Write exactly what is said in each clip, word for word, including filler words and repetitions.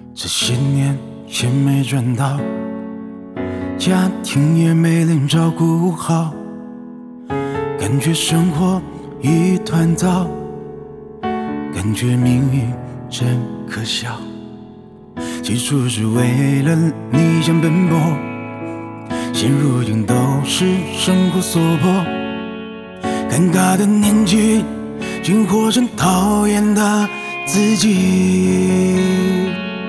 这些年钱没赚到，家庭也没能照顾好，感觉生活一团糟，感觉命运真可笑。起初是为了理想奔波，现如今都是生活所迫。尴尬的年纪，竟活成讨厌的自己。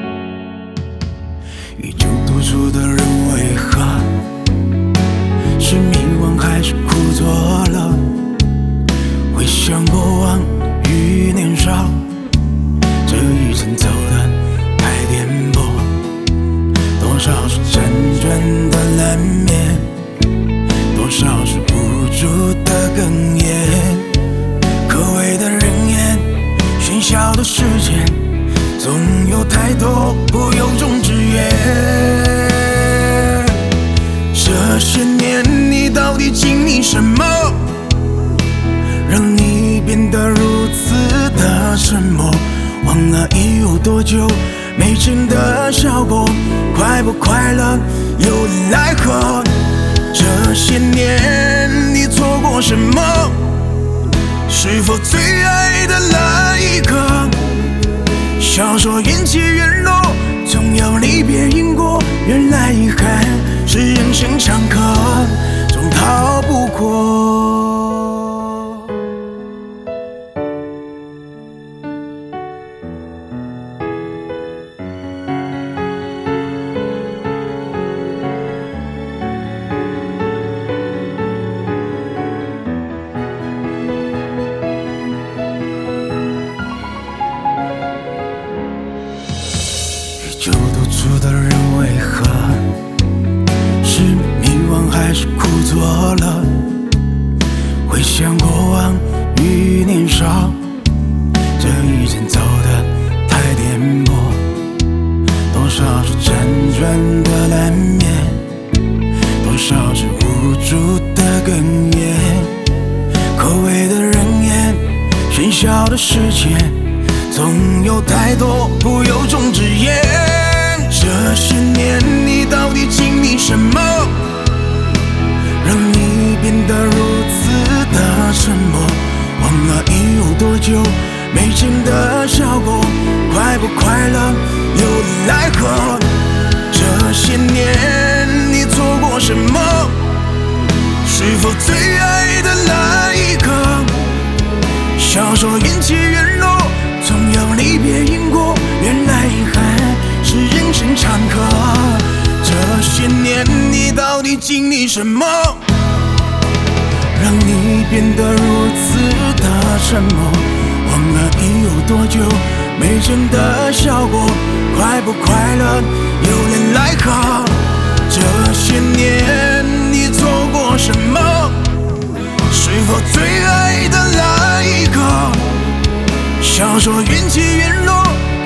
宇宙多出的人为何是迷惘还是枯坐了？回想过往与年少，这一生走得太颠簸，多少是辗转的难眠，多少是无助的哽咽。可畏的人言，喧嚣的世界，总有太多不由衷之言。这些年你到底经历什么，让你变得如此的沉默？忘了已有多久没真的笑过，快不快乐又奈何？这些年你错过什么？是否最爱的那一刻？小说缘起缘落，总有离别因果。原来遗憾是人生常客，总逃不过。宇宙多出的人为何是迷惘还是枯坐了？回想过往与年少，这一生走得太颠簸，多少是辗转的难眠，多少是无助的哽咽。可畏的人言，喧嚣的世界，总有太多不由衷之言。这些年你到底经历什么，让你变得如此的沉默？忘了已有多久没真的笑过，快不快乐又奈何？这些年你错过什么？是否最爱的那一刻？小说缘起缘落，总有离别因果。原来遗憾是人生常客。这些年你到底经历什么，让你变得如此的沉默？忘了已有多久没真的笑过，快不快乐又能奈何？这些年你错过什么？是否最爱的那一刻？小说缘起缘落，